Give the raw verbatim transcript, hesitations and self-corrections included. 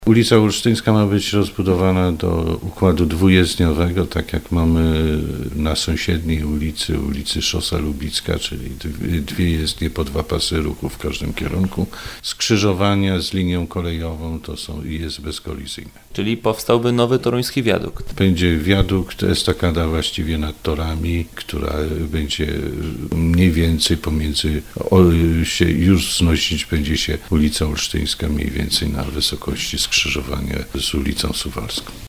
Ulica Olsztyńska ma być rozbudowana do układu dwujezdniowego, tak jak mamy na sąsiedniej ulicy, ulicy Szosa Lubicka, czyli dwie jezdnie po dwa pasy ruchu w każdym kierunku. Skrzyżowania z linią kolejową to są i jest bezkolizyjne. Czyli powstałby nowy toruński wiadukt. Będzie wiadukt, estakada właściwie nad torami, która będzie mniej więcej pomiędzy, o, się już znosić będzie się ulica Olsztyńska mniej więcej na wysokości skrzyżowania z ulicą Suwalską.